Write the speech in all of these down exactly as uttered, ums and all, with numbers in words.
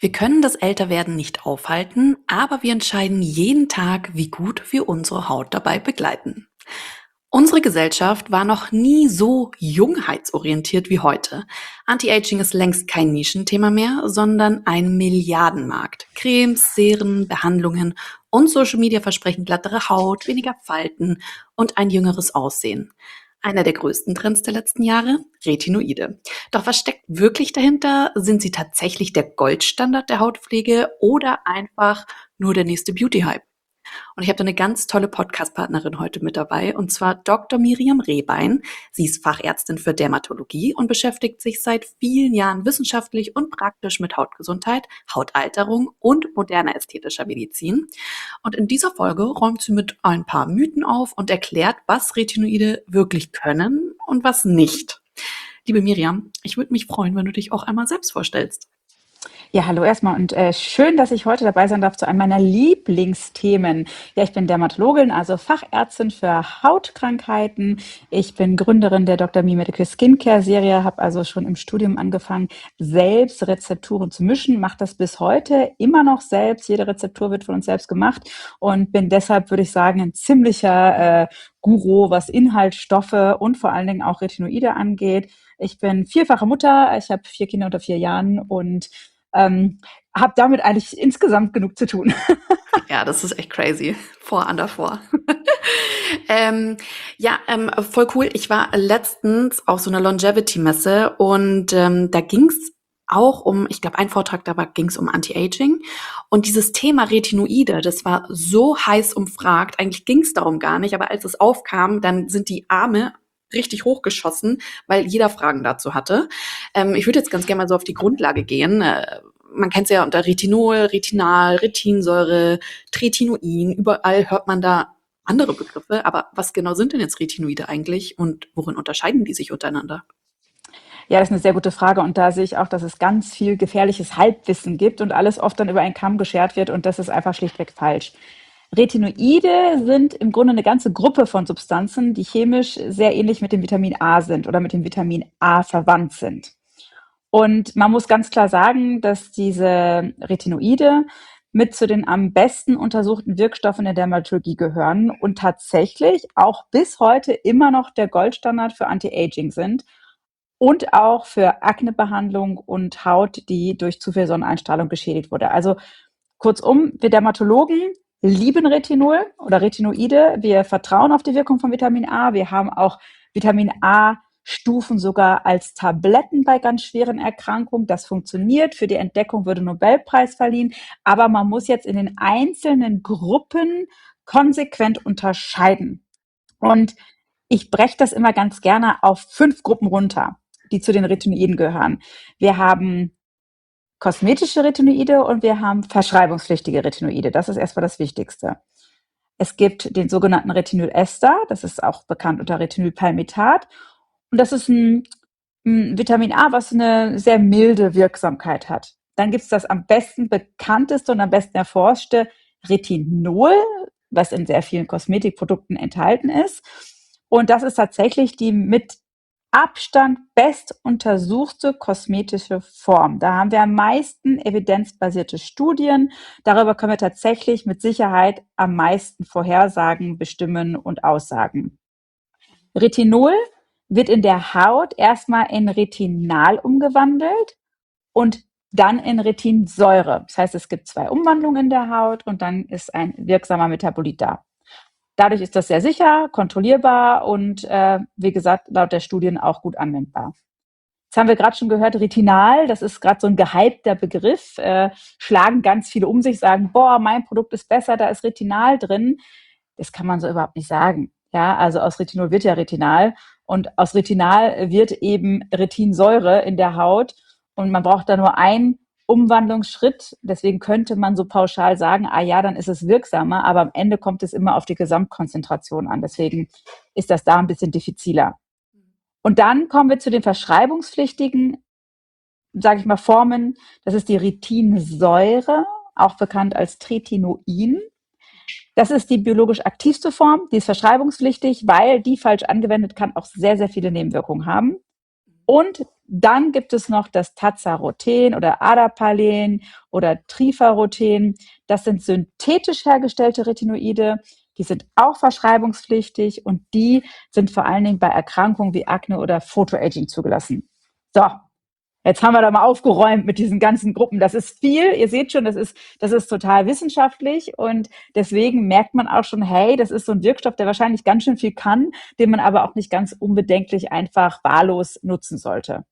Wir können das Älterwerden nicht aufhalten, aber wir entscheiden jeden Tag, wie gut wir unsere Haut dabei begleiten. Unsere Gesellschaft war noch nie so jungheitsorientiert wie heute. Anti-Aging ist längst kein Nischenthema mehr, sondern ein Milliardenmarkt. Cremes, Serien, Behandlungen und Social Media versprechen glattere Haut, weniger Falten und ein jüngeres Aussehen. Einer der größten Trends der letzten Jahre? Retinoide. Doch was steckt wirklich dahinter? Sind sie tatsächlich der Goldstandard der Hautpflege oder einfach nur der nächste Beauty-Hype? Und ich habe da eine ganz tolle Podcast-Partnerin heute mit dabei, und zwar Doktor Miriam Rehbein. Sie ist Fachärztin für Dermatologie und beschäftigt sich seit vielen Jahren wissenschaftlich und praktisch mit Hautgesundheit, Hautalterung und moderner ästhetischer Medizin. Und in dieser Folge räumt sie mit ein paar Mythen auf und erklärt, was Retinoide wirklich können und was nicht. Liebe Miriam, ich würde mich freuen, wenn du dich auch einmal selbst vorstellst. Ja, hallo erstmal und äh, schön, dass ich heute dabei sein darf zu einem meiner Lieblingsthemen. Ja, ich bin Dermatologin, also Fachärztin für Hautkrankheiten. Ich bin Gründerin der Doktor Me Medical Skincare Serie, habe also schon im Studium angefangen, selbst Rezepturen zu mischen, mache das bis heute immer noch selbst. Jede Rezeptur wird von uns selbst gemacht und bin deshalb, würde ich sagen, ein ziemlicher äh, Guru, was Inhaltsstoffe und vor allen Dingen auch Retinoide angeht. Ich bin vierfache Mutter, ich habe vier Kinder unter vier Jahren und ähm, habe damit eigentlich insgesamt genug zu tun. Ja, das ist echt crazy. Vor an davor. ähm, ja, ähm, voll cool. Ich war letztens auf so einer Longevity-Messe und ähm, da ging's auch um, ich glaube, ein Vortrag, da ging's um Anti-Aging. Und dieses Thema Retinoide, das war so heiß umfragt. Eigentlich ging's darum gar nicht, aber als es aufkam, dann sind die Arme richtig hochgeschossen, weil jeder Fragen dazu hatte. Ähm, ich würde jetzt ganz gerne mal so auf die Grundlage gehen. Äh, man kennt es ja unter Retinol, Retinal, Retinsäure, Tretinoin. Überall hört man da andere Begriffe. Aber was genau sind denn jetzt Retinoide eigentlich und worin unterscheiden die sich untereinander? Ja, das ist eine sehr gute Frage und da sehe ich auch, dass es ganz viel gefährliches Halbwissen gibt und alles oft dann über einen Kamm geschert wird und das ist einfach schlichtweg falsch. Retinoide sind im Grunde eine ganze Gruppe von Substanzen, die chemisch sehr ähnlich mit dem Vitamin A sind oder mit dem Vitamin A verwandt sind. Und man muss ganz klar sagen, dass diese Retinoide mit zu den am besten untersuchten Wirkstoffen der Dermatologie gehören und tatsächlich auch bis heute immer noch der Goldstandard für Anti-Aging sind und auch für Aknebehandlung und Haut, die durch zu viel Sonneneinstrahlung geschädigt wurde. Also kurzum, wir Dermatologen lieben Retinol oder Retinoide. Wir vertrauen auf die Wirkung von Vitamin A. Wir haben auch Vitamin A Stufen sogar als Tabletten bei ganz schweren Erkrankungen. Das funktioniert. Für die Entdeckung würde Nobelpreis verliehen. Aber man muss jetzt in den einzelnen Gruppen konsequent unterscheiden. Und ich breche das immer ganz gerne auf fünf Gruppen runter, die zu den Retinoiden gehören. Wir haben kosmetische Retinoide und wir haben verschreibungspflichtige Retinoide. Das ist erstmal das Wichtigste. Es gibt den sogenannten Retinylester, das ist auch bekannt unter Retinylpalmitat. Und das ist ein, ein Vitamin A, was eine sehr milde Wirksamkeit hat. Dann gibt es das am besten bekannteste und am besten erforschte Retinol, was in sehr vielen Kosmetikprodukten enthalten ist. Und das ist tatsächlich die mit Abstand best untersuchte kosmetische Form. Da haben wir am meisten evidenzbasierte Studien. Darüber können wir tatsächlich mit Sicherheit am meisten vorhersagen, bestimmen und aussagen. Retinol wird in der Haut erstmal in Retinal umgewandelt und dann in Retinsäure. Das heißt, es gibt zwei Umwandlungen in der Haut und dann ist ein wirksamer Metabolit da. Dadurch ist das sehr sicher, kontrollierbar und äh, wie gesagt, laut der Studien auch gut anwendbar. Jetzt haben wir gerade schon gehört, Retinal, das ist gerade so ein gehypter Begriff, äh, schlagen ganz viele um sich, sagen, boah, mein Produkt ist besser, da ist Retinal drin. Das kann man so überhaupt nicht sagen. Ja, also aus Retinol wird ja Retinal und aus Retinal wird eben Retinsäure in der Haut und man braucht da nur ein Umwandlungsschritt. Deswegen könnte man so pauschal sagen, ah ja, dann ist es wirksamer, aber am Ende kommt es immer auf die Gesamtkonzentration an. Deswegen ist das da ein bisschen diffiziler. Und dann kommen wir zu den verschreibungspflichtigen, sage ich mal, Formen. Das ist die Retinsäure, auch bekannt als Tretinoin. Das ist die biologisch aktivste Form, die ist verschreibungspflichtig, weil die falsch angewendet kann auch sehr, sehr viele Nebenwirkungen haben. Und dann gibt es noch das Tazarothen oder Adapalene oder Trifarothen. Das sind synthetisch hergestellte Retinoide. Die sind auch verschreibungspflichtig und die sind vor allen Dingen bei Erkrankungen wie Akne oder Photoaging zugelassen. So, jetzt haben wir da mal aufgeräumt mit diesen ganzen Gruppen. Das ist viel. Ihr seht schon, das ist, das ist total wissenschaftlich und deswegen merkt man auch schon, hey, das ist so ein Wirkstoff, der wahrscheinlich ganz schön viel kann, den man aber auch nicht ganz unbedenklich einfach wahllos nutzen sollte.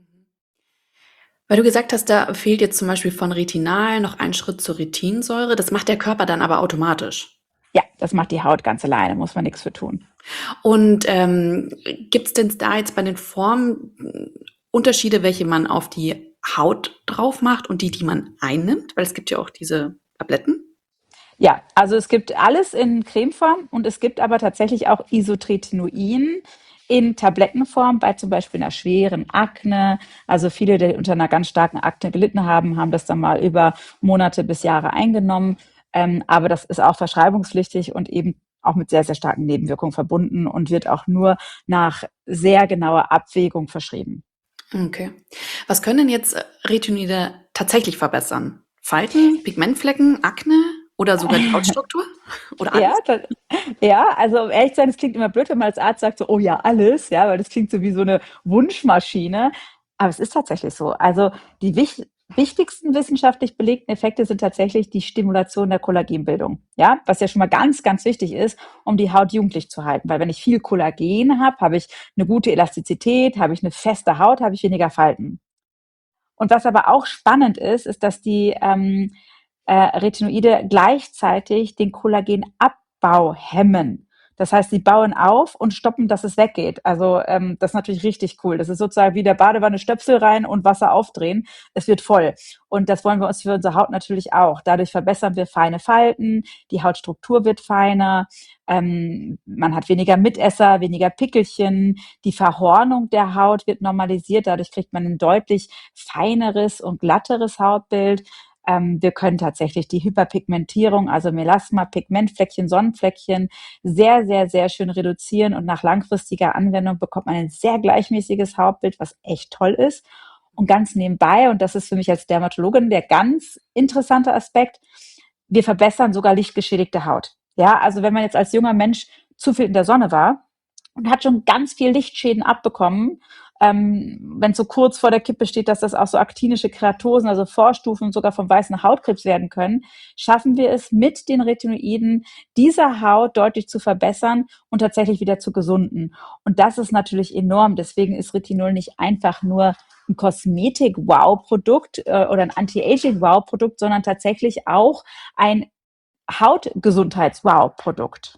Weil du gesagt hast, da fehlt jetzt zum Beispiel von Retinal noch ein Schritt zur Retinsäure. Das macht der Körper dann aber automatisch. Ja, das macht die Haut ganz alleine, muss man nichts für tun. Und ähm, gibt es denn da jetzt bei den Formen Unterschiede, welche man auf die Haut drauf macht und die, die man einnimmt? Weil es gibt ja auch diese Tabletten. Ja, also es gibt alles in Cremeform und es gibt aber tatsächlich auch Isotretinoin in Tablettenform bei zum Beispiel einer schweren Akne. Also viele, die unter einer ganz starken Akne gelitten haben, haben das dann mal über Monate bis Jahre eingenommen. Ähm, aber das ist auch verschreibungspflichtig und eben auch mit sehr, sehr starken Nebenwirkungen verbunden und wird auch nur nach sehr genauer Abwägung verschrieben. Okay. Was können denn jetzt Retinoide tatsächlich verbessern? Falten, Pigmentflecken, Akne oder sogar die Hautstruktur? Oder Ja, alles? da, ja, also um ehrlich zu sein, es klingt immer blöd, wenn man als Arzt sagt so, oh ja, alles, ja, weil das klingt so wie so eine Wunschmaschine. Aber es ist tatsächlich so. Also die wich wichtigsten wissenschaftlich belegten Effekte sind tatsächlich die Stimulation der Kollagenbildung. Ja, was ja schon mal ganz, ganz wichtig ist, um die Haut jugendlich zu halten. Weil wenn ich viel Kollagen habe, habe ich eine gute Elastizität, habe ich eine feste Haut, habe ich weniger Falten. Und was aber auch spannend ist, ist, dass die ähm, äh, Retinoide gleichzeitig den Kollagenabbau hemmen. Das heißt, sie bauen auf und stoppen, dass es weggeht. Also ähm, das ist natürlich richtig cool. Das ist sozusagen wie der Badewanne Stöpsel rein und Wasser aufdrehen. Es wird voll. Und das wollen wir uns für unsere Haut natürlich auch. Dadurch verbessern wir feine Falten, die Hautstruktur wird feiner, ähm, man hat weniger Mitesser, weniger Pickelchen, die Verhornung der Haut wird normalisiert. Dadurch kriegt man ein deutlich feineres und glatteres Hautbild. Ähm, wir können tatsächlich die Hyperpigmentierung, also Melasma, Pigmentfleckchen, Sonnenfleckchen, sehr, sehr, sehr schön reduzieren und nach langfristiger Anwendung bekommt man ein sehr gleichmäßiges Hautbild, was echt toll ist. Und ganz nebenbei, und das ist für mich als Dermatologin der ganz interessante Aspekt, wir verbessern sogar lichtgeschädigte Haut. Ja, also wenn man jetzt als junger Mensch zu viel in der Sonne war und hat schon ganz viel Lichtschäden abbekommen, ähm, wenn es so kurz vor der Kippe steht, dass das auch so aktinische Keratosen, also Vorstufen sogar vom weißen Hautkrebs werden können, schaffen wir es mit den Retinoiden, dieser Haut deutlich zu verbessern und tatsächlich wieder zu gesunden. Und das ist natürlich enorm. Deswegen ist Retinol nicht einfach nur ein Kosmetik-Wow-Produkt äh, oder ein Anti-Aging-Wow-Produkt, sondern tatsächlich auch ein Hautgesundheits-Wow-Produkt.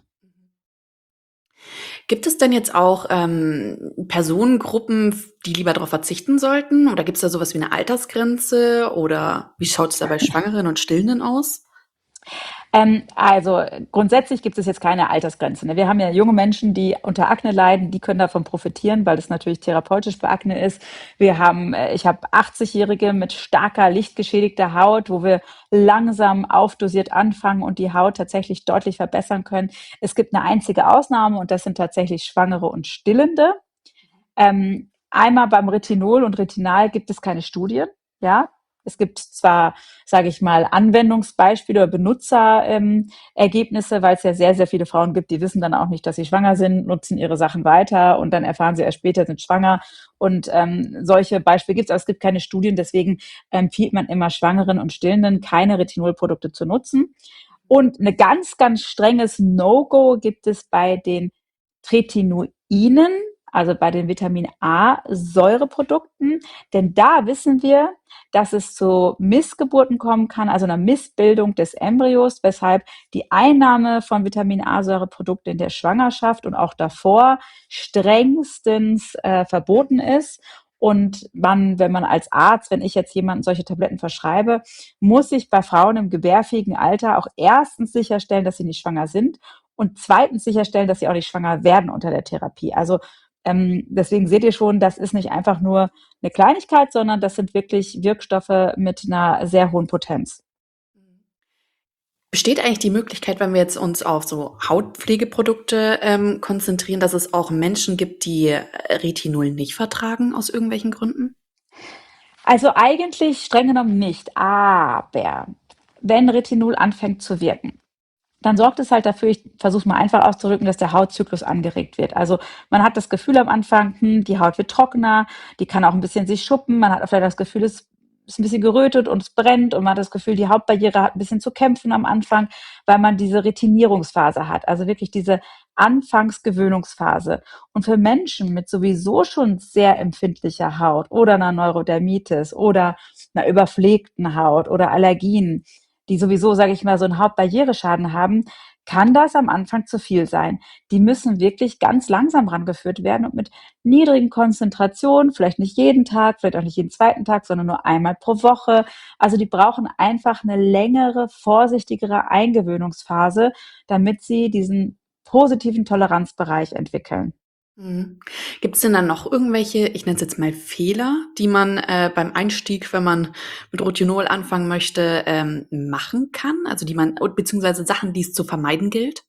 Gibt es denn jetzt auch ähm, Personengruppen, die lieber darauf verzichten sollten? Oder gibt es da sowas wie eine Altersgrenze? Oder wie schaut es da bei Schwangeren und Stillenden aus? Ähm, also grundsätzlich gibt es jetzt keine Altersgrenze. Ne? Wir haben ja junge Menschen, die unter Akne leiden, die können davon profitieren, weil das natürlich therapeutisch bei Akne ist. Wir haben, äh, ich habe achtzig-Jährige mit starker lichtgeschädigter Haut, wo wir langsam aufdosiert anfangen und die Haut tatsächlich deutlich verbessern können. Es gibt eine einzige Ausnahme und das sind tatsächlich Schwangere und Stillende. Ähm, einmal beim Retinol und Retinal gibt es keine Studien. Ja, es gibt zwar, sage ich mal, Anwendungsbeispiele oder Benutzerergebnisse, ähm, weil es ja sehr, sehr viele Frauen gibt, die wissen dann auch nicht, dass sie schwanger sind, nutzen ihre Sachen weiter und dann erfahren sie erst später, sind schwanger. Und ähm, solche Beispiele gibt es, aber es gibt keine Studien. Deswegen empfiehlt man immer Schwangeren und Stillenden, keine Retinolprodukte zu nutzen. Und eine ganz, ganz strenges No-Go gibt es bei den Tretinoinen, also bei den Vitamin A Säureprodukten, denn da wissen wir, dass es zu Missgeburten kommen kann, also einer Missbildung des Embryos, weshalb die Einnahme von Vitamin A Säureprodukten in der Schwangerschaft und auch davor strengstens äh, verboten ist. Und man, wenn man als Arzt, wenn ich jetzt jemandem solche Tabletten verschreibe, muss ich bei Frauen im gebärfähigen Alter auch erstens sicherstellen, dass sie nicht schwanger sind und zweitens sicherstellen, dass sie auch nicht schwanger werden unter der Therapie. Also ähm, deswegen seht ihr schon, das ist nicht einfach nur eine Kleinigkeit, sondern das sind wirklich Wirkstoffe mit einer sehr hohen Potenz. Besteht eigentlich die Möglichkeit, wenn wir jetzt uns auf so Hautpflegeprodukte ähm, konzentrieren, dass es auch Menschen gibt, die äh, Retinol nicht vertragen aus irgendwelchen Gründen? Also eigentlich streng genommen nicht, aber wenn Retinol anfängt zu wirken, dann sorgt es halt dafür, ich versuche es mal einfach auszudrücken, dass der Hautzyklus angeregt wird. Also man hat das Gefühl am Anfang, hm, die Haut wird trockener, die kann auch ein bisschen sich schuppen, man hat vielleicht das Gefühl, es ist ein bisschen gerötet und es brennt und man hat das Gefühl, die Hautbarriere hat ein bisschen zu kämpfen am Anfang, weil man diese Retinierungsphase hat, also wirklich diese Anfangsgewöhnungsphase. Und für Menschen mit sowieso schon sehr empfindlicher Haut oder einer Neurodermitis oder einer überpflegten Haut oder Allergien, die sowieso, sage ich mal, so einen Hautbarriereschaden haben, kann das am Anfang zu viel sein. Die müssen wirklich ganz langsam rangeführt werden und mit niedrigen Konzentrationen, vielleicht nicht jeden Tag, vielleicht auch nicht jeden zweiten Tag, sondern nur einmal pro Woche. Also die brauchen einfach eine längere, vorsichtigere Eingewöhnungsphase, damit sie diesen positiven Toleranzbereich entwickeln. Mhm. Gibt es denn dann noch irgendwelche, ich nenne es jetzt mal Fehler, die man äh, beim Einstieg, wenn man mit Rohypnol anfangen möchte, ähm, machen kann? Also die man, beziehungsweise Sachen, die es zu vermeiden gilt?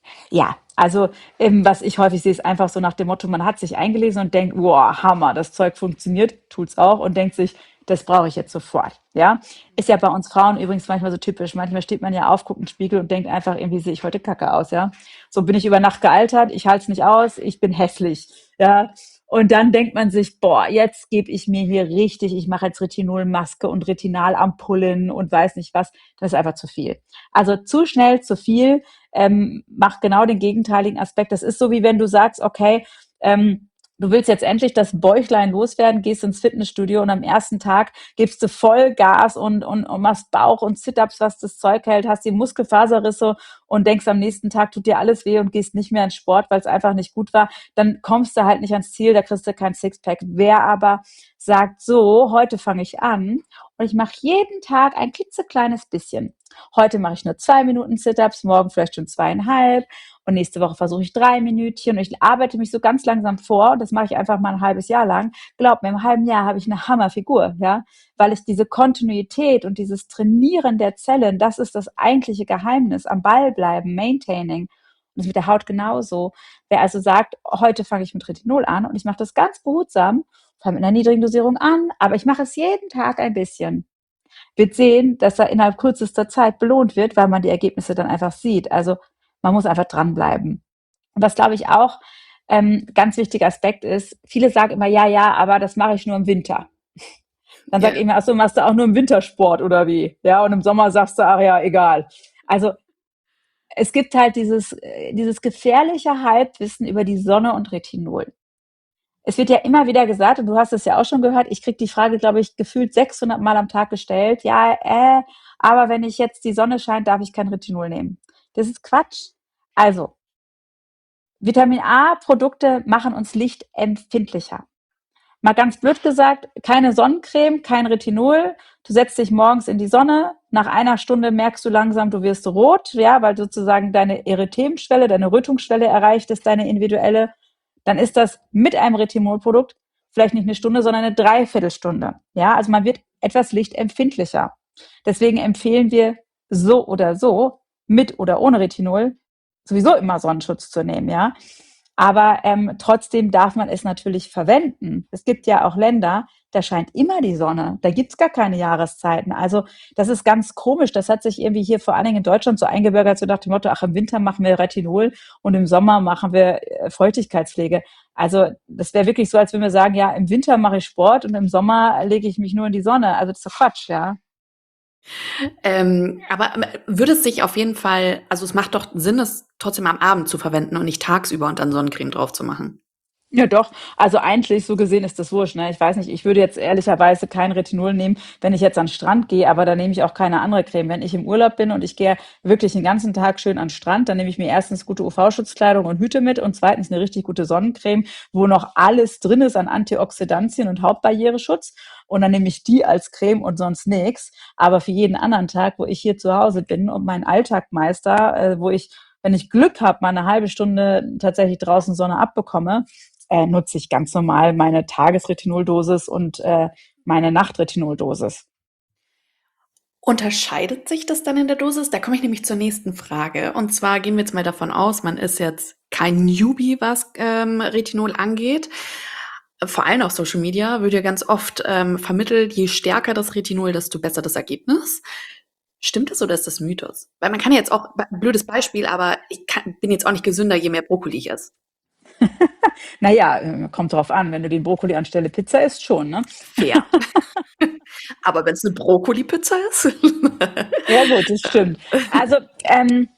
Ja, also ähm, was ich häufig sehe, ist einfach so nach dem Motto, man hat sich eingelesen und denkt, wow, Hammer, das Zeug funktioniert, tut's auch und denkt sich, das brauche ich jetzt sofort. Ja, ist ja bei uns Frauen übrigens manchmal so typisch. Manchmal steht man ja auf, guckt in den Spiegel und denkt einfach, irgendwie sehe ich heute kacke aus. Ja, so bin ich über Nacht gealtert, ich halte es nicht aus, ich bin hässlich. Ja, und dann denkt man sich, boah, jetzt gebe ich mir hier richtig, ich mache jetzt Retinolmaske und Retinalampullen und weiß nicht was. Das ist einfach zu viel. Also zu schnell, zu viel ähm, macht genau den gegenteiligen Aspekt. Das ist so, wie wenn du sagst, okay, ähm, du willst jetzt endlich das Bäuchlein loswerden, gehst ins Fitnessstudio und am ersten Tag gibst du voll Gas und, und, und machst Bauch und Sit-Ups, was das Zeug hält, hast die Muskelfaserrisse und denkst, am nächsten Tag tut dir alles weh und gehst nicht mehr ins Sport, weil es einfach nicht gut war, dann kommst du halt nicht ans Ziel, da kriegst du kein Sixpack. Wer aber sagt, so, heute fange ich an und ich mache jeden Tag ein klitzekleines bisschen. Heute mache ich nur zwei Minuten Sit-Ups, morgen vielleicht schon zweieinhalb und nächste Woche versuche ich drei Minütchen und ich arbeite mich so ganz langsam vor und das mache ich einfach mal ein halbes Jahr lang. Glaub mir, im halben Jahr habe ich eine Hammerfigur, ja, weil ich diese Kontinuität und dieses Trainieren der Zellen, das ist das eigentliche Geheimnis, am Ball bleiben, maintaining. Und das ist mit der Haut genauso. Wer also sagt, heute fange ich mit Retinol an und ich mache das ganz behutsam, fange mit einer niedrigen Dosierung an, aber ich mache es jeden Tag ein bisschen, wird sehen, dass er innerhalb kürzester Zeit belohnt wird, weil man die Ergebnisse dann einfach sieht. Also man muss einfach dranbleiben. Und was, glaube ich, auch ähm, ganz wichtiger Aspekt ist, viele sagen immer, ja, ja, aber das mache ich nur im Winter. Dann sag ich Ja. immer, ach so, machst du auch nur im Wintersport oder wie? Ja, und im Sommer sagst du, ach ja, egal. Also es gibt halt dieses, äh, dieses gefährliche Halbwissen über die Sonne und Retinol. Es wird ja immer wieder gesagt, und du hast es ja auch schon gehört, ich kriege die Frage, glaube ich, gefühlt sechshundert Mal am Tag gestellt. Ja, äh, aber wenn ich jetzt die Sonne scheint, darf ich kein Retinol nehmen. Das ist Quatsch. Also, Vitamin A-Produkte machen uns lichtempfindlicher. Mal ganz blöd gesagt, keine Sonnencreme, kein Retinol. Du setzt dich morgens in die Sonne. Nach einer Stunde merkst du langsam, du wirst rot, ja, weil sozusagen deine Erythemschwelle, deine Rötungsschwelle erreicht ist, deine individuelle. Dann ist das mit einem Retinolprodukt vielleicht nicht eine Stunde, sondern eine Dreiviertelstunde. Ja, also man wird etwas lichtempfindlicher. Deswegen empfehlen wir so oder so, mit oder ohne Retinol, sowieso immer Sonnenschutz zu nehmen, ja. Aber ähm, trotzdem darf man es natürlich verwenden. Es gibt ja auch Länder, da scheint immer die Sonne. Da gibt's gar keine Jahreszeiten. Also das ist ganz komisch. Das hat sich irgendwie hier vor allen Dingen in Deutschland so eingebürgert, so nach dem Motto, ach, im Winter machen wir Retinol und im Sommer machen wir äh, Feuchtigkeitspflege. Also das wäre wirklich so, als wenn wir sagen, ja, im Winter mache ich Sport und im Sommer lege ich mich nur in die Sonne. Also das ist doch Quatsch, ja. Ähm, aber ähm, würde es sich auf jeden Fall, also es macht doch Sinn, es trotzdem am Abend zu verwenden und nicht tagsüber und dann Sonnencreme drauf zu machen. Ja, doch. Also eigentlich so gesehen ist das wurscht. Ne? Ich weiß nicht, ich würde jetzt ehrlicherweise kein Retinol nehmen, wenn ich jetzt an den Strand gehe, aber da nehme ich auch keine andere Creme. Wenn ich im Urlaub bin und ich gehe wirklich den ganzen Tag schön an den Strand, dann nehme ich mir erstens gute U V-Schutzkleidung und Hüte mit und zweitens eine richtig gute Sonnencreme, wo noch alles drin ist an Antioxidantien und Hautbarriereschutz. Und dann nehme ich die als Creme und sonst nichts. Aber für jeden anderen Tag, wo ich hier zu Hause bin und meinen Alltag meister, äh, wo ich, wenn ich Glück habe, mal eine halbe Stunde tatsächlich draußen Sonne abbekomme, äh, nutze ich ganz normal meine Tagesretinoldosis und äh, meine Nachtretinoldosis. Unterscheidet sich das dann in der Dosis? Da komme ich nämlich zur nächsten Frage. Und zwar gehen wir jetzt mal davon aus, man ist jetzt kein Newbie, was ähm, Retinol angeht. Vor allem auf Social Media wird ja ganz oft ähm, vermittelt, je stärker das Retinol, desto besser das Ergebnis. Stimmt das oder ist das Mythos? Weil man kann ja jetzt auch, ein blödes Beispiel, aber ich kann, bin jetzt auch nicht gesünder, je mehr Brokkoli ich esse. Naja, äh, kommt drauf an, wenn du den Brokkoli anstelle Pizza isst, schon, ne? Fair. Aber wenn es eine Brokkoli-Pizza ist? Ja gut, das stimmt. Also, ähm,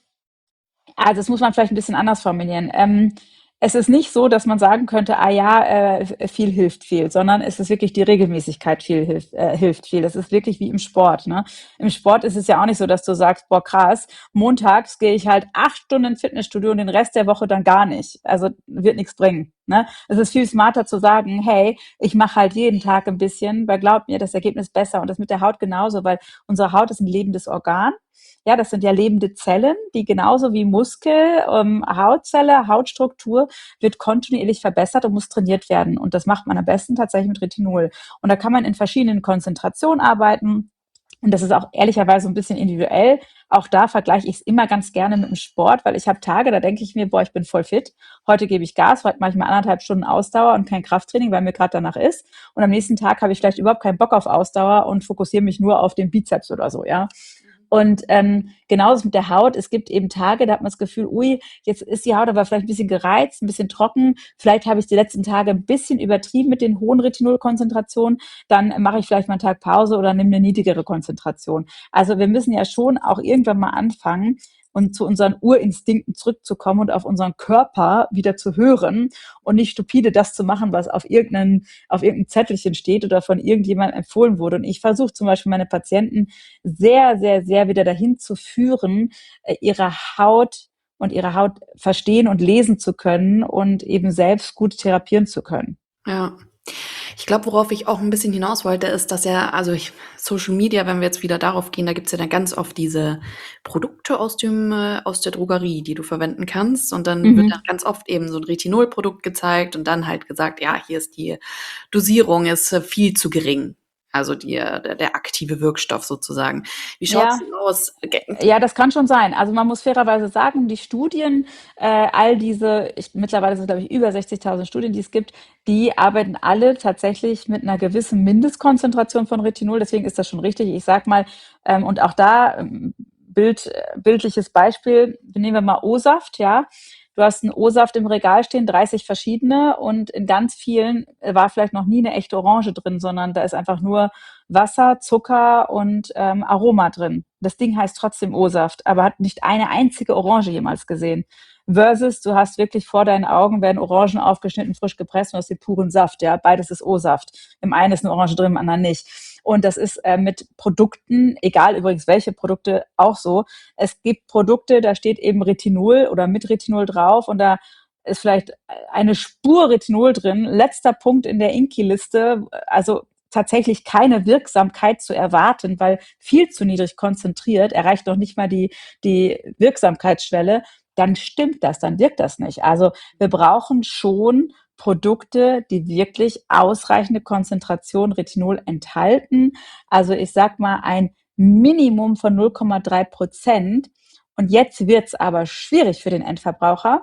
also das muss man vielleicht ein bisschen anders formulieren. Ähm, es ist nicht so, dass man sagen könnte, ah ja, äh, viel hilft viel, sondern es ist wirklich die Regelmäßigkeit viel hilft, äh, hilft viel. Das ist wirklich wie im Sport. Ne? Im Sport ist es ja auch nicht so, dass du sagst, boah krass, montags gehe ich halt acht Stunden ins Fitnessstudio und den Rest der Woche dann gar nicht. Also wird nichts bringen. Ne? Es ist viel smarter zu sagen, hey, ich mache halt jeden Tag ein bisschen, weil glaub mir, das Ergebnis ist besser. Und das mit der Haut genauso, weil unsere Haut ist ein lebendes Organ. Ja, das sind ja lebende Zellen, die genauso wie Muskel, ähm, Hautzelle, Hautstruktur wird kontinuierlich verbessert und muss trainiert werden. Und das macht man am besten tatsächlich mit Retinol. Und da kann man in verschiedenen Konzentrationen arbeiten. Und das ist auch ehrlicherweise ein bisschen individuell. Auch da vergleiche ich es immer ganz gerne mit dem Sport, weil ich habe Tage, da denke ich mir, boah, ich bin voll fit. Heute gebe ich Gas, heute mache ich mal anderthalb Stunden Ausdauer und kein Krafttraining, weil mir gerade danach ist. Und am nächsten Tag habe ich vielleicht überhaupt keinen Bock auf Ausdauer und fokussiere mich nur auf den Bizeps oder so, ja. Und ähm, genauso mit der Haut. Es gibt eben Tage, da hat man das Gefühl, ui, jetzt ist die Haut aber vielleicht ein bisschen gereizt, ein bisschen trocken. Vielleicht habe ich die letzten Tage ein bisschen übertrieben mit den hohen Retinolkonzentrationen. Dann mache ich vielleicht mal einen Tag Pause oder nehme eine niedrigere Konzentration. Also wir müssen ja schon auch irgendwann mal anfangen, und zu unseren Urinstinkten zurückzukommen und auf unseren Körper wieder zu hören und nicht stupide das zu machen, was auf irgendeinem auf irgendeinem Zettelchen steht oder von irgendjemandem empfohlen wurde. Und ich versuche zum Beispiel meine Patienten sehr, sehr, sehr wieder dahin zu führen, äh, ihre Haut und ihre Haut verstehen und lesen zu können und eben selbst gut therapieren zu können. Ja. Ich glaube, worauf ich auch ein bisschen hinaus wollte, ist, dass ja, also ich, Social Media, wenn wir jetzt wieder darauf gehen, da gibt's ja dann ganz oft diese Produkte aus dem, äh, aus der Drogerie, die du verwenden kannst. Und dann wird dann Mhm. ganz oft eben so ein Retinol-Produkt gezeigt und dann halt gesagt, ja, hier ist die Dosierung ist äh, viel zu gering. Also die, äh, der, der aktive Wirkstoff sozusagen. Wie schaut's Ja, denn aus? Ge- Ja, das kann schon sein. Also man muss fairerweise sagen, die Studien, äh, all diese, ich, mittlerweile sind es glaube ich über sechzigtausend Studien, die es gibt, die arbeiten alle tatsächlich mit einer gewissen Mindestkonzentration von Retinol. Deswegen ist das schon richtig. Ich sag mal, ähm, und auch da ähm, Bild, äh, bildliches Beispiel, nehmen wir mal O-Saft, ja. Du hast einen O-Saft im Regal stehen, dreißig verschiedene und in ganz vielen war vielleicht noch nie eine echte Orange drin, sondern da ist einfach nur Wasser, Zucker und ähm, Aroma drin. Das Ding heißt trotzdem O-Saft, aber hat nicht eine einzige Orange jemals gesehen. Versus, du hast wirklich vor deinen Augen, werden Orangen aufgeschnitten, frisch gepresst und aus dem puren Saft. Ja, beides ist O-Saft. Im einen ist eine Orange drin, im anderen nicht. Und das ist äh, mit Produkten, egal übrigens welche Produkte, auch so. Es gibt Produkte, da steht eben Retinol oder mit Retinol drauf und da ist vielleicht eine Spur Retinol drin. Letzter Punkt in der Inki-Liste, also tatsächlich keine Wirksamkeit zu erwarten, weil viel zu niedrig konzentriert, erreicht noch nicht mal die, die Wirksamkeitsschwelle, dann stimmt das, dann wirkt das nicht. Also wir brauchen schon Produkte, die wirklich ausreichende Konzentration Retinol enthalten. Also ich sag mal ein Minimum von null Komma drei Prozent. Und jetzt wird's aber schwierig für den Endverbraucher,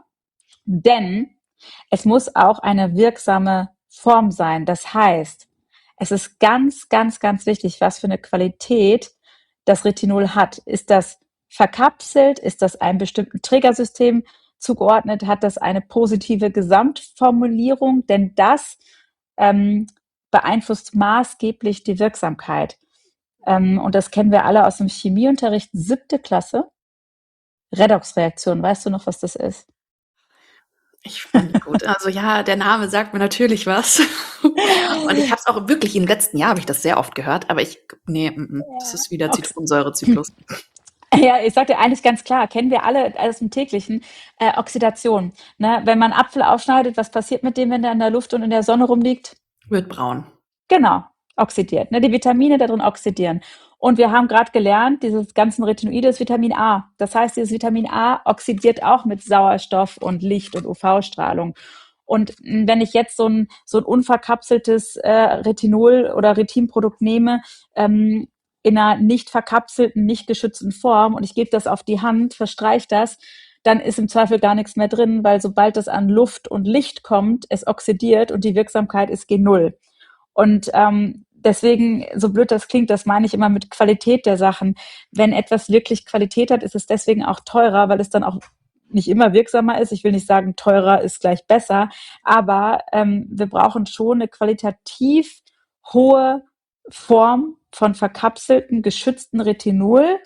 denn es muss auch eine wirksame Form sein. Das heißt, es ist ganz, ganz, ganz wichtig, was für eine Qualität das Retinol hat. Ist das verkapselt? Ist das einem bestimmten Trägersystem zugeordnet? Hat das eine positive Gesamtformulierung? Denn das ähm, beeinflusst maßgeblich die Wirksamkeit. Ähm, und das kennen wir alle aus dem Chemieunterricht, siebte Klasse. Redoxreaktion, weißt du noch, was das ist? Ich fand die gut. Also ja, der Name sagt mir natürlich was. Und ich habe es auch wirklich im letzten Jahr habe ich das sehr oft gehört, aber ich nee, mm, mm, das ist wieder Ox Zitronensäurezyklus. Ja, ich sagte eigentlich ganz klar, kennen wir alle aus dem täglichen, äh, Oxidation. Ne? Wenn man Apfel aufschneidet, was passiert mit dem, wenn der in der Luft und in der Sonne rumliegt? Wird braun. Genau, oxidiert. Ne? Die Vitamine da drin oxidieren. Und wir haben gerade gelernt, dieses ganzen Retinoide ist Vitamin A. Das heißt, dieses Vitamin A oxidiert auch mit Sauerstoff und Licht und U V-Strahlung. Und mh, wenn ich jetzt so ein, so ein unverkapseltes äh, Retinol oder Retinprodukt nehme, ähm, in einer nicht verkapselten, nicht geschützten Form und ich gebe das auf die Hand, verstreiche das, dann ist im Zweifel gar nichts mehr drin, weil sobald das an Luft und Licht kommt, es oxidiert und die Wirksamkeit ist G null. Und ähm, deswegen, so blöd das klingt, das meine ich immer mit Qualität der Sachen. Wenn etwas wirklich Qualität hat, ist es deswegen auch teurer, weil es dann auch nicht immer wirksamer ist. Ich will nicht sagen, teurer ist gleich besser, aber ähm, wir brauchen schon eine qualitativ hohe Form von verkapselten, geschützten Retinol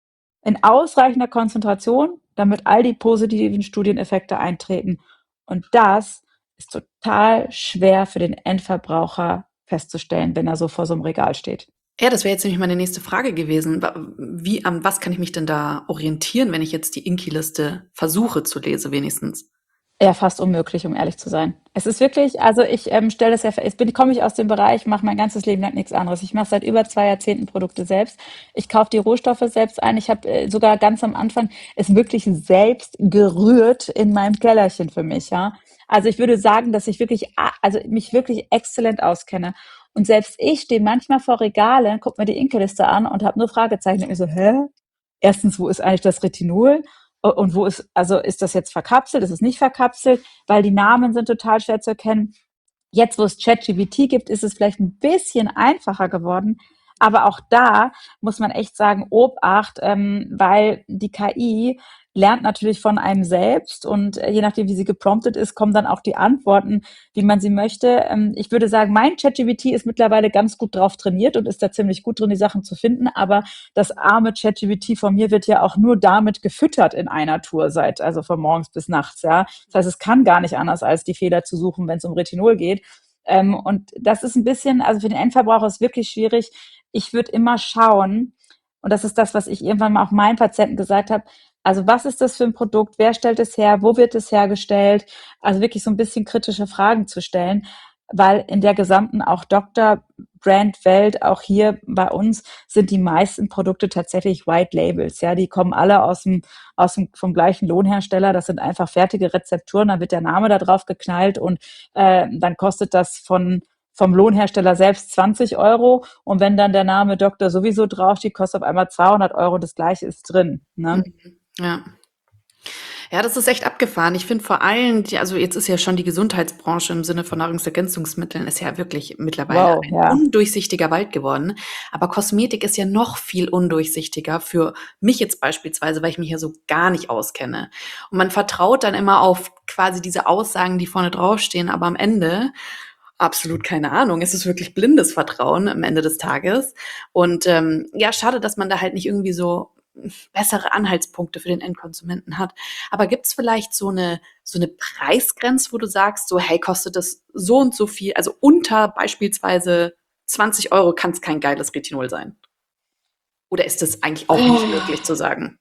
in ausreichender Konzentration, damit all die positiven Studieneffekte eintreten. Und das ist total schwer für den Endverbraucher festzustellen, wenn er so vor so einem Regal steht. Ja, das wäre jetzt nämlich meine nächste Frage gewesen. Wa- Wie, an was kann ich mich denn da orientieren, wenn ich jetzt die Inki-Liste versuche zu lesen, wenigstens? Ja, fast unmöglich, um ehrlich zu sein. Es ist wirklich, also ich ähm, stelle das ja, fe- ich bin, komme ich aus dem Bereich, mache mein ganzes Leben lang nichts anderes. Ich mache seit über zwei Jahrzehnten Produkte selbst. Ich kaufe die Rohstoffe selbst ein. Ich habe äh, sogar ganz am Anfang es wirklich selbst gerührt in meinem Kellerchen für mich, ja. Also ich würde sagen, dass ich wirklich, a- also mich wirklich exzellent auskenne. Und selbst ich stehe manchmal vor Regalen, guck mir die Inke-Liste an und habe nur Fragezeichen. Und mir so, hä? Erstens, wo ist eigentlich das Retinol? Und wo ist, also ist das jetzt verkapselt, ist es nicht verkapselt, weil die Namen sind total schwer zu erkennen. Jetzt, wo es ChatGPT gibt, ist es vielleicht ein bisschen einfacher geworden. Aber auch da muss man echt sagen, Obacht, ähm, weil die K I lernt natürlich von einem selbst und äh, je nachdem, wie sie gepromptet ist, kommen dann auch die Antworten, wie man sie möchte. Ähm, ich würde sagen, mein ChatGPT ist mittlerweile ganz gut drauf trainiert und ist da ziemlich gut drin, die Sachen zu finden. Aber das arme ChatGPT von mir wird ja auch nur damit gefüttert in einer Tour seit, also von morgens bis nachts, ja. Das heißt, es kann gar nicht anders, als die Fehler zu suchen, wenn es um Retinol geht. Ähm, und das ist ein bisschen, also für den Endverbraucher ist wirklich schwierig. Ich würde immer schauen, und das ist das, was ich irgendwann mal auch meinen Patienten gesagt habe, also was ist das für ein Produkt, wer stellt es her, wo wird es hergestellt? Also wirklich so ein bisschen kritische Fragen zu stellen, weil in der gesamten auch Doktor-Brand-Welt, auch hier bei uns, sind die meisten Produkte tatsächlich White Labels. Ja, die kommen alle aus dem, aus dem vom gleichen Lohnhersteller. Das sind einfach fertige Rezepturen. Da wird der Name da drauf geknallt und äh, dann kostet das von vom Lohnhersteller selbst zwanzig Euro und wenn dann der Name Doktor sowieso draufsteht, kostet auf einmal zweihundert Euro. Das Gleiche ist drin. Ne? Mhm. Ja. Ja, das ist echt abgefahren. Ich finde vor allem, die, also jetzt ist ja schon die Gesundheitsbranche im Sinne von Nahrungsergänzungsmitteln ist ja wirklich mittlerweile Wow, ein ja. undurchsichtiger Wald geworden. Aber Kosmetik ist ja noch viel undurchsichtiger für mich jetzt beispielsweise, weil ich mich ja so gar nicht auskenne. Und man vertraut dann immer auf quasi diese Aussagen, die vorne draufstehen, aber am Ende absolut keine Ahnung. Es ist wirklich blindes Vertrauen am Ende des Tages. Und ähm, ja, schade, dass man da halt nicht irgendwie so bessere Anhaltspunkte für den Endkonsumenten hat. Aber gibt's vielleicht so eine so eine Preisgrenze, wo du sagst, so hey, kostet das so und so viel, also unter beispielsweise zwanzig Euro kann es kein geiles Retinol sein? Oder ist das eigentlich auch nicht möglich zu sagen?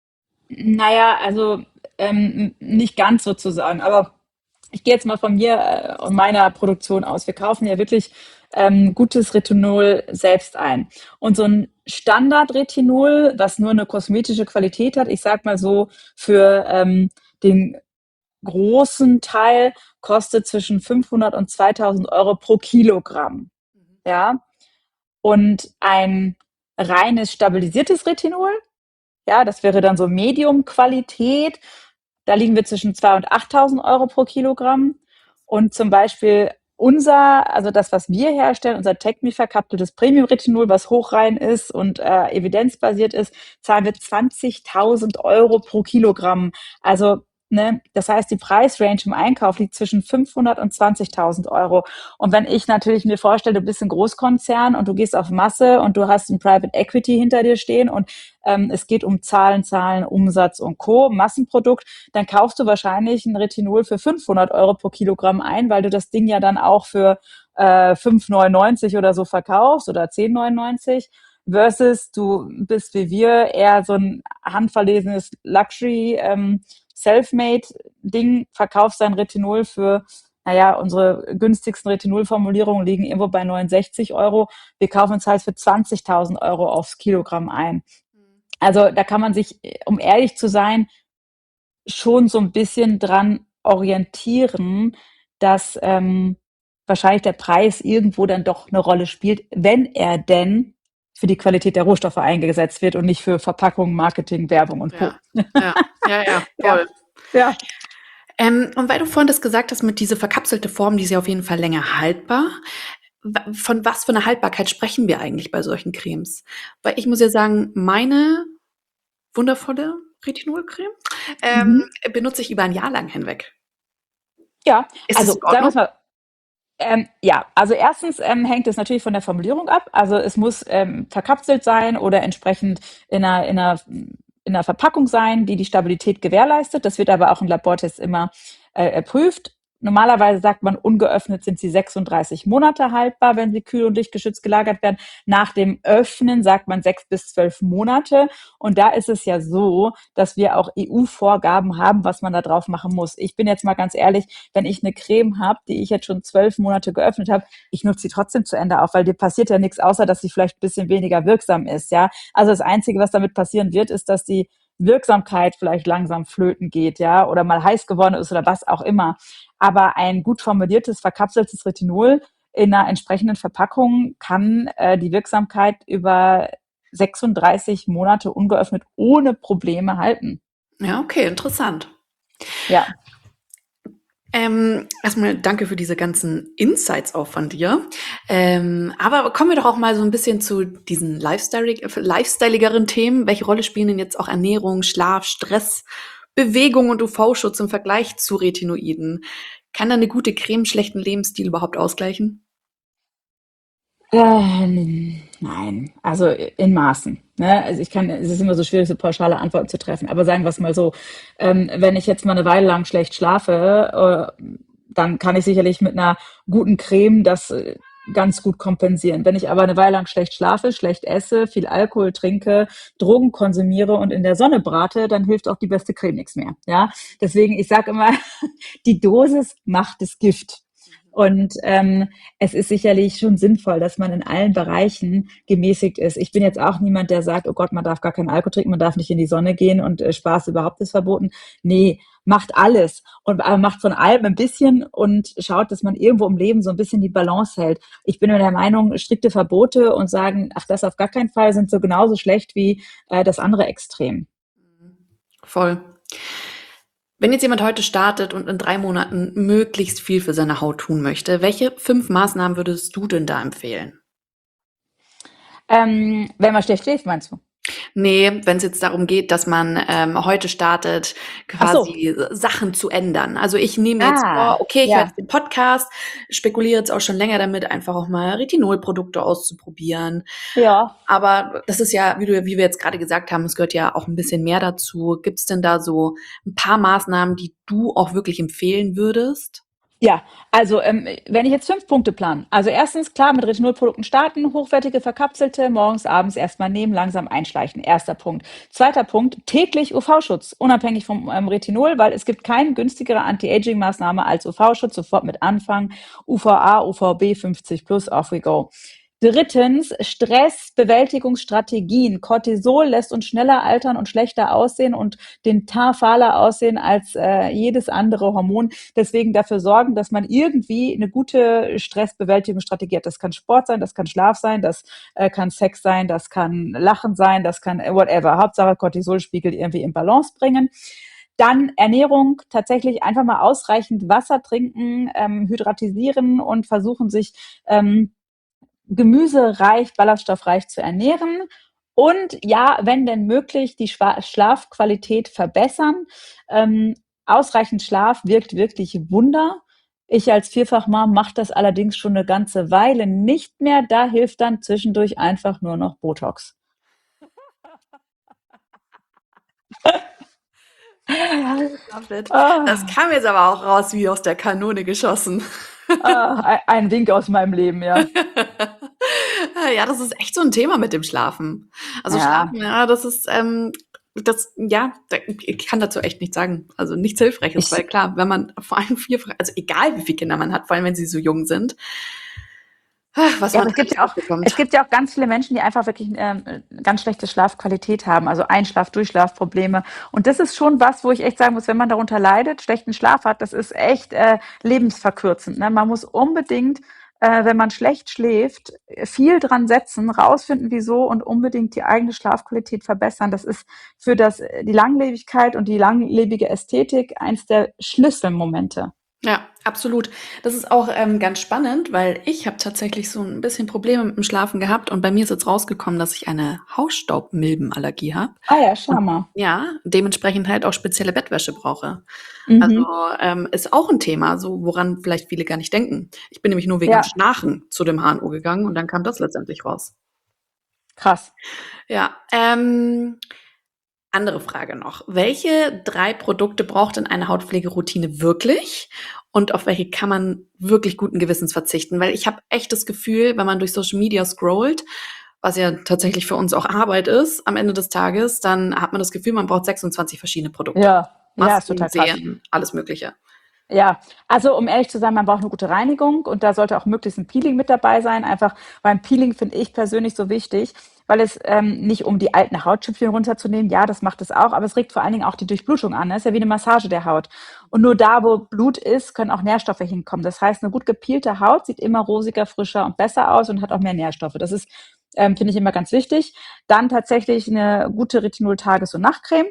Naja, also ähm, nicht ganz sozusagen, aber ich gehe jetzt mal von mir äh, und meiner Produktion aus. Wir kaufen ja wirklich ähm, gutes Retinol selbst ein. Und so ein Standard-Retinol, was nur eine kosmetische Qualität hat, ich sag mal so, für ähm, den großen Teil kostet zwischen fünfhundert und zweitausend Euro pro Kilogramm. Ja, und ein reines stabilisiertes Retinol, ja, das wäre dann so Medium-Qualität. Da liegen wir zwischen zweitausend und achttausend Euro pro Kilogramm. Und zum Beispiel unser, also das, was wir herstellen, unser TechMe verkapseltes Premium-Retinol, was hochrein ist und äh, evidenzbasiert ist, zahlen wir zwanzigtausend Euro pro Kilogramm. Also, ne, das heißt, die Preisrange im Einkauf liegt zwischen fünfhundert und zwanzigtausend Euro. Und wenn ich natürlich mir vorstelle, du bist ein Großkonzern und du gehst auf Masse und du hast ein Private Equity hinter dir stehen und ähm, es geht um Zahlen, Zahlen, Umsatz und Co., Massenprodukt, dann kaufst du wahrscheinlich ein Retinol für fünfhundert Euro pro Kilogramm ein, weil du das Ding ja dann auch für äh, fünf neunundneunzig oder so verkaufst oder zehn neunundneunzig versus du bist wie wir eher so ein handverlesenes Luxury ähm, Selfmade-Ding, verkaufst dein Retinol für, naja, unsere günstigsten Retinolformulierungen liegen irgendwo bei neunundsechzig Euro. Wir kaufen uns halt für zwanzigtausend Euro aufs Kilogramm ein. Also da kann man sich, um ehrlich zu sein, schon so ein bisschen dran orientieren, dass ähm, wahrscheinlich der Preis irgendwo dann doch eine Rolle spielt, wenn er denn für die Qualität der Rohstoffe eingesetzt wird und nicht für Verpackung, Marketing, Werbung und Co. Ja, ja, ja, ja, Ja, voll. ja. Ähm, und weil du vorhin das gesagt hast, mit dieser verkapselte Form, die ist ja auf jeden Fall länger haltbar. Wa- Von was für einer Haltbarkeit sprechen wir eigentlich bei solchen Cremes? Weil ich muss ja sagen, meine wundervolle Retinolcreme ähm, Mhm. benutze ich über ein Jahr lang hinweg. Ja, Ist das also in sagen wir Ordnung? es mal. Ähm, ja, also erstens ähm, hängt es natürlich von der Formulierung ab. Also es muss ähm, verkapselt sein oder entsprechend in einer, in einer, in einer Verpackung sein, die die Stabilität gewährleistet. Das wird aber auch im Labortest immer äh, erprüft. Normalerweise sagt man, ungeöffnet sind sie sechsunddreißig Monate haltbar, wenn sie kühl und dichtgeschützt gelagert werden. Nach dem Öffnen sagt man sechs bis zwölf Monate. Und da ist es ja so, dass wir auch E U-Vorgaben haben, was man da drauf machen muss. Ich bin jetzt mal ganz ehrlich, wenn ich eine Creme habe, die ich jetzt schon zwölf Monate geöffnet habe, ich nutze sie trotzdem zu Ende auf, weil dir passiert ja nichts, außer dass sie vielleicht ein bisschen weniger wirksam ist. Ja, also das Einzige, was damit passieren wird, ist, dass die Wirksamkeit vielleicht langsam flöten geht, ja, oder mal heiß geworden ist oder was auch immer. Aber ein gut formuliertes, verkapseltes Retinol in einer entsprechenden Verpackung kann äh, die Wirksamkeit über sechsunddreißig Monate ungeöffnet ohne Probleme halten. Ja, okay, interessant. Ja. Ähm, erstmal danke für diese ganzen Insights auch von dir. Ähm, aber kommen wir doch auch mal so ein bisschen zu diesen lifestyle lifestyleigeren Themen. Welche Rolle spielen denn jetzt auch Ernährung, Schlaf, Stress, Bewegung und U V-Schutz im Vergleich zu Retinoiden? Kann da eine gute Creme einen schlechten Lebensstil überhaupt ausgleichen? Ähm, nein, also in Maßen. Ne? Also ich kann, es ist immer so schwierig, so pauschale Antworten zu treffen. Aber sagen wir es mal so, ähm, wenn ich jetzt mal eine Weile lang schlecht schlafe, äh, dann kann ich sicherlich mit einer guten Creme das äh, ganz gut kompensieren. Wenn ich aber eine Weile lang schlecht schlafe, schlecht esse, viel Alkohol trinke, Drogen konsumiere und in der Sonne brate, dann hilft auch die beste Creme nichts mehr. Ja, deswegen, ich sage immer, die Dosis macht das Gift. Und ähm, es ist sicherlich schon sinnvoll, dass man in allen Bereichen gemäßigt ist. Ich bin jetzt auch niemand, der sagt, oh Gott, man darf gar keinen Alkohol trinken, man darf nicht in die Sonne gehen und äh, Spaß überhaupt ist verboten. Nee, macht alles und aber macht von allem ein bisschen und schaut, dass man irgendwo im Leben so ein bisschen die Balance hält. Ich bin der Meinung, strikte Verbote und sagen, ach, das auf gar keinen Fall, sind so genauso schlecht wie äh, das andere Extrem. Voll. Wenn jetzt jemand heute startet und in drei Monaten möglichst viel für seine Haut tun möchte, welche fünf Maßnahmen würdest du denn da empfehlen? Ähm, wenn man schlecht schläft, meinst du? Nee, wenn es jetzt darum geht, dass man ähm, heute startet, Ach so. quasi Sachen zu ändern. Also ich nehme mir jetzt vor, Ah, okay, ich höre ja, jetzt den Podcast, spekuliere jetzt auch schon länger damit, einfach auch mal Retinolprodukte auszuprobieren. ja. Aber das ist ja, wie du, wie wir jetzt gerade gesagt haben, es gehört ja auch ein bisschen mehr dazu. Gibt es denn da so ein paar Maßnahmen, die du auch wirklich empfehlen würdest? Ja, also ähm, wenn ich jetzt fünf Punkte plan. Also erstens, klar, mit Retinolprodukten starten, hochwertige verkapselte, morgens, abends erstmal nehmen, langsam einschleichen. Erster Punkt. Zweiter Punkt, täglich U V-Schutz, unabhängig vom ähm, Retinol, weil es gibt keine günstigere Anti-Aging-Maßnahme als U V-Schutz, sofort mit Anfang. U V A, U V B fünfzig plus, off we go. Drittens, Stressbewältigungsstrategien. Cortisol lässt uns schneller altern und schlechter aussehen und den Teint fahler aussehen als äh, jedes andere Hormon. Deswegen dafür sorgen, dass man irgendwie eine gute Stressbewältigungsstrategie hat. Das kann Sport sein, das kann Schlaf sein, das äh, kann Sex sein, das kann Lachen sein, das kann äh, whatever. Hauptsache Cortisolspiegel irgendwie in Balance bringen. Dann Ernährung, tatsächlich einfach mal ausreichend Wasser trinken, ähm, hydratisieren und versuchen sich ähm, gemüsereich, ballaststoffreich zu ernähren. Und ja, wenn denn möglich, die Schlafqualität verbessern. Ähm, ausreichend Schlaf wirkt wirklich Wunder. Ich als Vierfachmom mache das allerdings schon eine ganze Weile nicht mehr. Da hilft dann zwischendurch einfach nur noch Botox. Love it. Das Ah, kam jetzt aber auch raus wie aus der Kanone geschossen. ah, ein Wink aus meinem Leben, ja. Ja, das ist echt so ein Thema mit dem Schlafen. Also Ja, Schlafen, ja, das ist, ähm, das, ja, da, ich kann dazu echt nichts sagen. Also nichts Hilfreiches, weil ich, klar, wenn man vor allem vier, also egal wie viele Kinder man hat, vor allem wenn sie so jung sind, was Ja, man aber es gibt alles ja auch, es mitbekommt. gibt ja auch ganz viele Menschen, die einfach wirklich ähm, ganz schlechte Schlafqualität haben, also Einschlaf-, Durchschlafprobleme. Und das ist schon was, wo ich echt sagen muss, wenn man darunter leidet, schlechten Schlaf hat, das ist echt äh, lebensverkürzend. Ne? Man muss unbedingt äh, wenn man schlecht schläft, viel dran setzen, rausfinden, wieso und unbedingt die eigene Schlafqualität verbessern. Das ist für das, die Langlebigkeit und die langlebige Ästhetik eins der Schlüsselmomente. Ja, absolut. Das ist auch ähm, ganz spannend, weil ich habe tatsächlich so ein bisschen Probleme mit dem Schlafen gehabt und bei mir ist jetzt rausgekommen, dass ich eine Hausstaubmilbenallergie habe Ah ja, schau und mal. ja, dementsprechend halt auch spezielle Bettwäsche brauche. Also, Mhm. ähm, ist auch ein Thema, so woran vielleicht viele gar nicht denken. Ich bin nämlich nur wegen dem Ja, Schnarchen zu dem H N O gegangen und dann kam das letztendlich raus. krass. Ja, ähm, andere Frage noch. Welche drei Produkte braucht denn eine Hautpflegeroutine wirklich? Und auf welche kann man wirklich guten Gewissens verzichten? Weil ich habe echt das Gefühl, wenn man durch Social Media scrollt, was ja tatsächlich für uns auch Arbeit ist, am Ende des Tages, dann hat man das Gefühl, man braucht sechsundzwanzig verschiedene Produkte. Ja, ja, ist Masken, total krass. Serien, alles Mögliche. Ja, also um ehrlich zu sein, man braucht eine gute Reinigung und da sollte auch möglichst ein Peeling mit dabei sein. Einfach beim Peeling finde ich persönlich so wichtig, weil es ähm, nicht um die alten Hautschüppchen runterzunehmen, ja, das macht es auch, aber es regt vor allen Dingen auch die Durchblutung an. Das ist ja wie eine Massage der Haut. Und nur da, wo Blut ist, können auch Nährstoffe hinkommen. Das heißt, eine gut gepielte Haut sieht immer rosiger, frischer und besser aus und hat auch mehr Nährstoffe. Das ist, ähm, finde ich immer ganz wichtig. Dann tatsächlich eine gute Retinol-Tages- und Nachtcreme.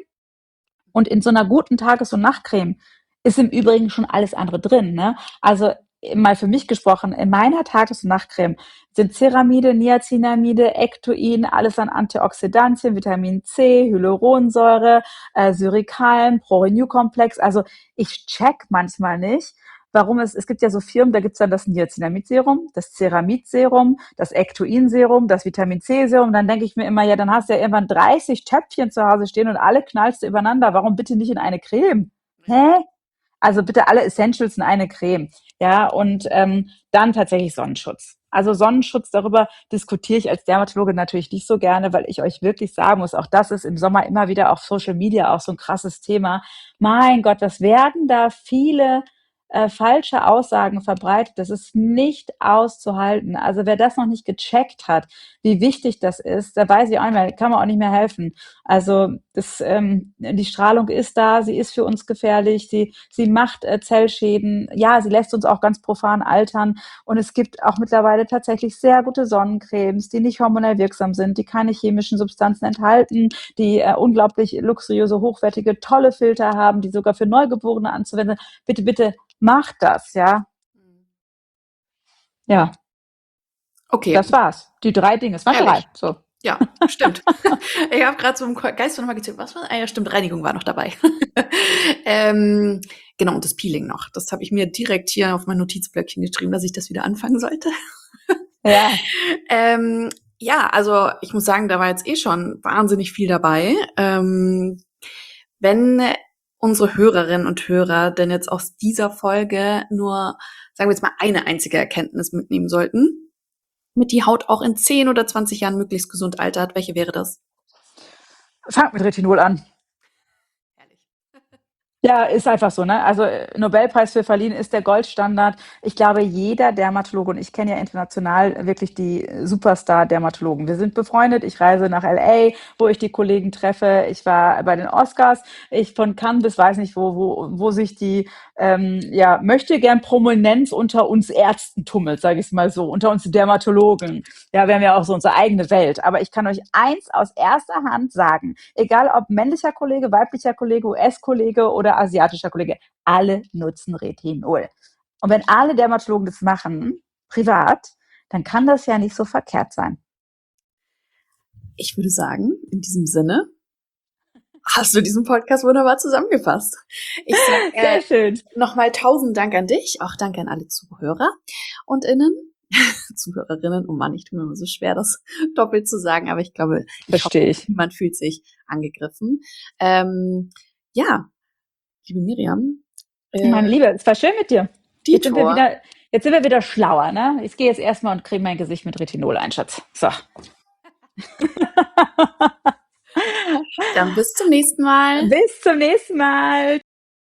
Und in so einer guten Tages- und Nachtcreme ist im Übrigen schon alles andere drin. Ne? Also mal für mich gesprochen, in meiner Tages- und Nachtcreme sind Ceramide, Niacinamide, Ectoin, alles an Antioxidantien, Vitamin C, Hyaluronsäure, äh, Syrikalm, Pro-Renew-Komplex. Also ich check manchmal nicht, warum es, es gibt ja so Firmen, da gibt's dann das Niacinamid-Serum, das Ceramid-Serum, das Ectoin-Serum, das Vitamin C-Serum. Dann denke ich mir immer, ja, dann hast du ja irgendwann dreißig Töpfchen zu Hause stehen und alle knallst du übereinander. Warum bitte nicht in eine Creme? Hä? Also bitte alle Essentials in eine Creme. Ja, und ähm, dann tatsächlich Sonnenschutz. Also Sonnenschutz, darüber diskutiere ich als Dermatologe natürlich nicht so gerne, weil ich euch wirklich sagen muss, auch das ist im Sommer immer wieder auf Social Media auch so ein krasses Thema. Mein Gott, was werden da viele äh, falsche Aussagen verbreitet? Das ist nicht auszuhalten. Also wer das noch nicht gecheckt hat, wie wichtig das ist, da weiß ich auch nicht mehr, kann man auch nicht mehr helfen. Also das, ähm, die Strahlung ist da, sie ist für uns gefährlich, sie, sie macht äh, Zellschäden, ja, sie lässt uns auch ganz profan altern und es gibt auch mittlerweile tatsächlich sehr gute Sonnencremes, die nicht hormonell wirksam sind, die keine chemischen Substanzen enthalten, die äh, unglaublich luxuriöse, hochwertige, tolle Filter haben, die sogar für Neugeborene anzuwenden. Bitte, bitte macht das, ja. Ja, Okay, das war's. Die drei Dinge, es waren drei. ehrlich. So. Ja, stimmt. Ich habe gerade so im Geist nochmal gezählt. Was war? Ah ja, stimmt, Reinigung war noch dabei. ähm, genau, und das Peeling noch. Das habe ich mir direkt hier auf mein Notizblöckchen geschrieben, dass ich das wieder anfangen sollte. Ja. ähm, ja, also ich muss sagen, da war jetzt eh schon wahnsinnig viel dabei. Ähm, wenn unsere Hörerinnen und Hörer denn jetzt aus dieser Folge nur, sagen wir jetzt mal, eine einzige Erkenntnis mitnehmen sollten, mit die Haut auch in zehn oder zwanzig Jahren möglichst gesund altert, welche wäre das? Fangt mit Retinol an. Herrlich. Ja, ist einfach so, ne? Also äh, Nobelpreis für verliehen ist der Goldstandard. Ich glaube, jeder Dermatologe, und ich kenne ja international wirklich die Superstar-Dermatologen. Wir sind befreundet. Ich reise nach L A, wo ich die Kollegen treffe. Ich war bei den Oscars. Ich von Cannes bis weiß nicht wo, wo, wo sich die ähm, ja möchte gern Prominenz unter uns Ärzten tummelt, sage ich es mal so, unter uns Dermatologen. Ja, wir haben ja auch so unsere eigene Welt. Aber ich kann euch eins aus erster Hand sagen: Egal ob männlicher Kollege, weiblicher Kollege, U S-Kollege oder asiatischer Kollege, alle nutzen Retinol. Und wenn alle Dermatologen das machen, privat, dann kann das ja nicht so verkehrt sein. Ich würde sagen, in diesem Sinne hast du diesen Podcast wunderbar zusammengefasst. Ich sage äh, Sehr schön. nochmal tausend Dank an dich, auch danke an alle Zuhörer und Innen, Zuhörerinnen. Oh Mann, ich tue mir immer so schwer, das doppelt zu sagen, aber ich glaube, ich hoffe, Verstehe ich. niemand fühlt sich angegriffen. Ähm, ja, liebe Miriam, äh, Meine Liebe, es war schön mit dir. Jetzt sind wir Detour. wieder, jetzt sind wir wieder schlauer, ne? Ich gehe jetzt erstmal und creme mein Gesicht mit Retinol ein, Schatz. So. Dann bis zum nächsten Mal. Bis zum nächsten Mal.